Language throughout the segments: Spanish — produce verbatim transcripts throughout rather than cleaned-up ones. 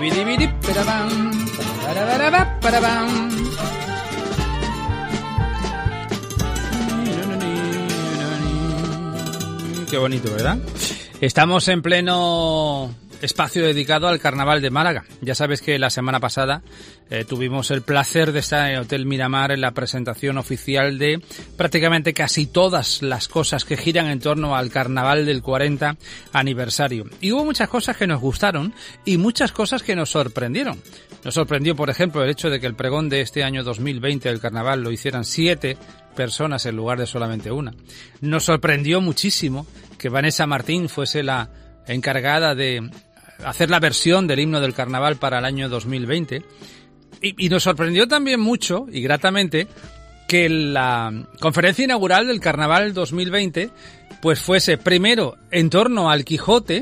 Qué bonito, ¿verdad? Estamos en pleno espacio dedicado al Carnaval de Málaga. Ya sabes que la semana pasada eh, tuvimos el placer de estar en el Hotel Miramar en la presentación oficial de prácticamente casi todas las cosas que giran en torno al Carnaval del cuarenta aniversario. Y hubo muchas cosas que nos gustaron y muchas cosas que nos sorprendieron. Nos sorprendió, por ejemplo, el hecho de que el pregón de este año dos mil veinte del Carnaval lo hicieran siete personas en lugar de solamente una. Nos sorprendió muchísimo que Vanessa Martín fuese la encargada de hacer la versión del himno del Carnaval para el año dos mil veinte. Y, y nos sorprendió también mucho y gratamente que la conferencia inaugural del Carnaval dos mil veinte pues fuese primero en torno al Quijote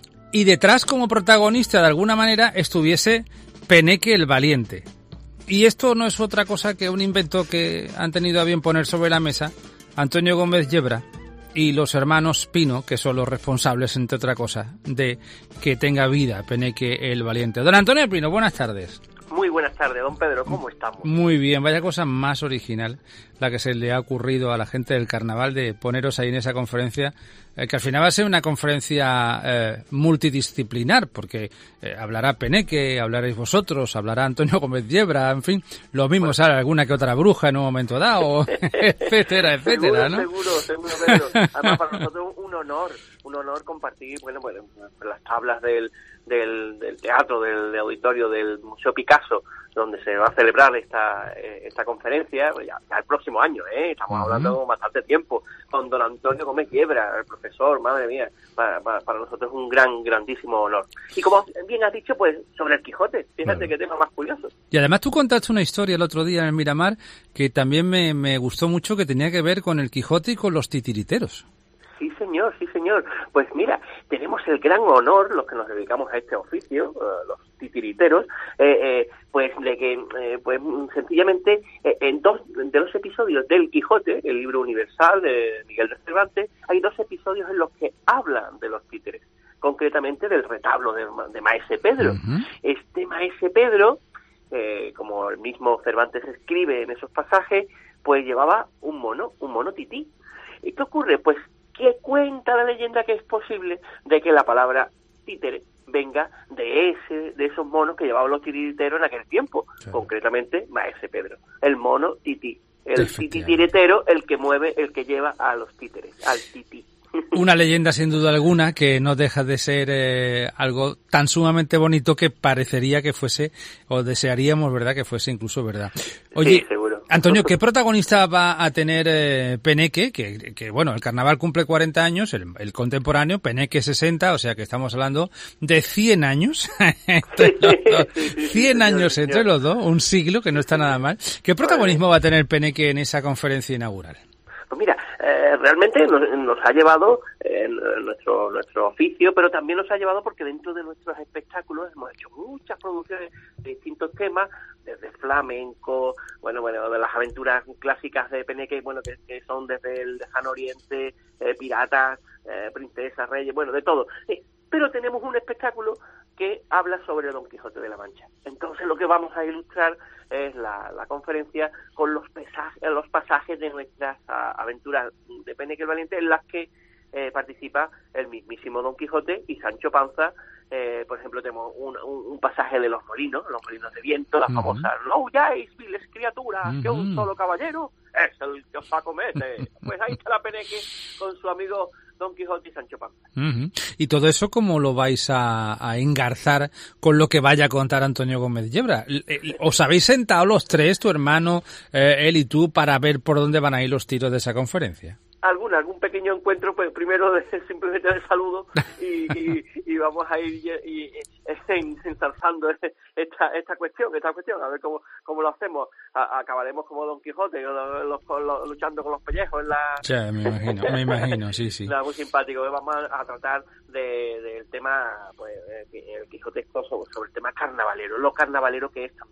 y detrás como protagonista de alguna manera estuviese Peneque el Valiente. Y esto no es otra cosa que un invento que han tenido a bien poner sobre la mesa Antonio Gómez Yebra y los hermanos Pino, que son los responsables, entre otra cosa, de que tenga vida Peneque el Valiente. Don Antonio Pino, buenas tardes. Muy buenas tardes, don Pedro, ¿cómo estamos? Muy bien, vaya cosa más original la que se le ha ocurrido a la gente del Carnaval de poneros ahí en esa conferencia, eh, que al final va a ser una conferencia eh, multidisciplinar, porque eh, hablará Peneque, hablaréis vosotros, hablará Antonio Gómez Yebra, en fin, lo mismo bueno. Sale alguna que otra bruja en un momento dado, etcétera, etcétera, seguro, ¿no? Seguro, seguro, Pedro. Además, para nosotros un honor, un honor compartir, bueno, bueno, las tablas del Del, del teatro, del, del auditorio del Museo Picasso, donde se va a celebrar esta eh, esta conferencia, ya, ya el próximo año, ¿eh? Estamos uh-huh. hablando bastante tiempo, con don Antonio Gómez Yebra, el profesor, madre mía, para, para, para nosotros es un gran, grandísimo honor. Y como bien has dicho, pues, sobre el Quijote, fíjate bueno. qué tema más curioso. Y además tú contaste una historia el otro día en el Miramar que también me, me gustó mucho, que tenía que ver con el Quijote y con los titiriteros. Sí, señor, sí, señor. Pues mira, tenemos el gran honor, los que nos dedicamos a este oficio, uh, los titiriteros, eh, eh, pues de que, eh, pues sencillamente, eh, en dos de los episodios del Quijote, el libro universal de Miguel de Cervantes, hay dos episodios en los que hablan de los títeres, concretamente del retablo de, de Maese Pedro. Uh-huh. Este Maese Pedro, eh, como el mismo Cervantes escribe en esos pasajes, pues llevaba un mono, un mono tití. ¿Y qué ocurre? Pues que cuenta la leyenda que es posible de que la palabra títere venga de ese de esos monos que llevaban los titiriteros en aquel tiempo, claro. Concretamente Maese Pedro, el mono tití, el titiritero, el que mueve, el que lleva a los títeres, al tití. Una leyenda sin duda alguna que no deja de ser eh, algo tan sumamente bonito que parecería que fuese, o desearíamos, ¿verdad?, que fuese incluso verdad. Oye, sí, seguro. Antonio, ¿qué protagonista va a tener eh, Peneque? Que, que, bueno, el Carnaval cumple cuarenta años, el, el contemporáneo, Peneque sesenta, o sea que estamos hablando de cien años, entre los dos, cien años entre los dos, un siglo, que no está nada mal. ¿Qué protagonismo va a tener Peneque en esa conferencia inaugural? Pues mira, eh, realmente nos, nos ha llevado eh, nuestro nuestro oficio, pero también nos ha llevado porque dentro de nuestros espectáculos hemos hecho muchas producciones de distintos temas, desde flamenco, bueno, bueno, de las aventuras clásicas de Peneque, bueno, que, que son desde el lejano oriente, eh, piratas, eh, princesas, reyes, bueno, de todo. Eh, pero tenemos un espectáculo que habla sobre Don Quijote de la Mancha. Entonces lo que vamos a ilustrar es la, la conferencia con los, pesajes, los pasajes de nuestras a, aventuras de Peneque el Valiente, en las que eh, participa el mismísimo Don Quijote y Sancho Panza. Eh, por ejemplo, tenemos un, un, un pasaje de los molinos, los molinos de viento, la uh-huh. famosa "No huyáis, viles criaturas, uh-huh. que un solo caballero es el que os acomete". Pues ahí está la Peneque con su amigo Don Quijote y Sancho Panza. Uh-huh. Y todo eso, ¿cómo lo vais a, a engarzar con lo que vaya a contar Antonio Gómez Yebra? ¿Os habéis sentado los tres, tu hermano, eh, él y tú, para ver por dónde van a ir los tiros de esa conferencia? Algún, algún pequeño encuentro, pues primero de, simplemente de saludo y, y, y vamos a ir y, y, ensalzando esta esta cuestión, esta cuestión, a ver cómo cómo lo hacemos. A, acabaremos como Don Quijote, los, los, los, luchando con los pellejos en la... Sí, me imagino, me imagino, sí, sí. Nada, muy simpático. Vamos a, a tratar de, del tema, pues, el quijotesco sobre, sobre el tema carnavalero, lo carnavalero que es también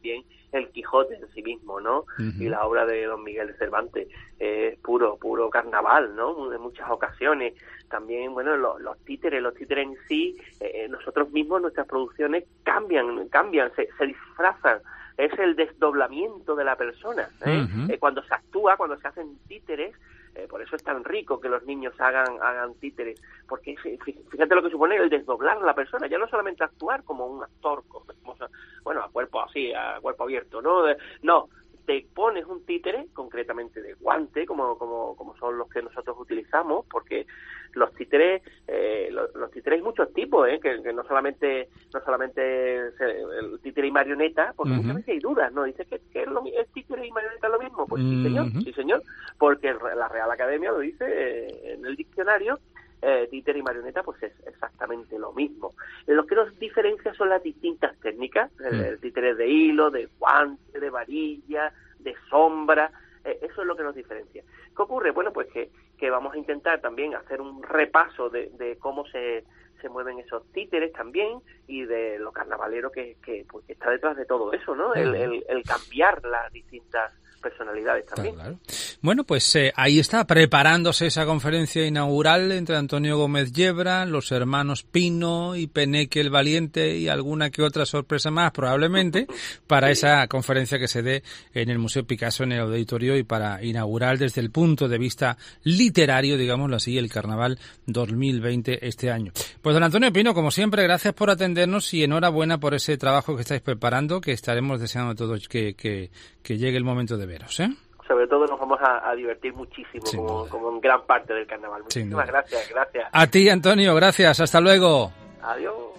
el Quijote en sí mismo, ¿no? Uh-huh. Y la obra de Don Miguel de Cervantes es eh, puro, puro carnaval, ¿no? En muchas ocasiones. También, bueno, los, los títeres, los títeres en sí, eh, nosotros mismos, nuestras producciones cambian, cambian, se, se disfrazan. Es el desdoblamiento de la persona, ¿eh? Uh-huh. Eh, cuando se actúa, cuando se hacen títeres, eh, por eso es tan rico que los niños hagan hagan títeres, porque fíjate lo que supone el desdoblar a la persona, ya no solamente actuar como un actor, como, bueno, a cuerpo así, a cuerpo abierto, ¿no? No, te pones un títere, concretamente de guante, como como como son los que nosotros utilizamos, porque los títeres, eh, los, los títeres hay muchos tipos, ¿eh? que, que no solamente no solamente se, el títere y marioneta, porque uh-huh. muchas veces hay dudas, ¿no? Dice que, que es lo, el títere y marioneta es lo mismo, pues uh-huh. sí señor, sí señor, porque la Real Academia lo dice eh, en el diccionario. Eh, títere y marioneta pues es exactamente lo mismo. Lo que nos diferencia son las distintas técnicas, el, el títere de hilo, de guante, de varilla, de sombra, eh, eso es lo que nos diferencia. ¿Qué ocurre? Bueno, pues que, que vamos a intentar también hacer un repaso de, de cómo se, se mueven esos títeres también y de lo carnavalero que, que, pues, que está detrás de todo eso, ¿no? El, el, el cambiar las distintas personalidades también. Claro, claro. Bueno, pues eh, ahí está preparándose esa conferencia inaugural entre Antonio Gómez Yebra, los hermanos Pino y Peneque el Valiente y alguna que otra sorpresa más probablemente para sí. esa conferencia que se dé en el Museo Picasso en el auditorio y para inaugurar desde el punto de vista literario, digámoslo así, el Carnaval dos mil veinte este año. Pues don Antonio Pino, como siempre, gracias por atendernos y enhorabuena por ese trabajo que estáis preparando, que estaremos deseando todos que, que, que llegue el momento de veros, ¿eh? Sobre todo nos vamos a, a divertir muchísimo, como, como en gran parte del carnaval. Muchísimas gracias, gracias. A ti, Antonio, gracias. Hasta luego. Adiós.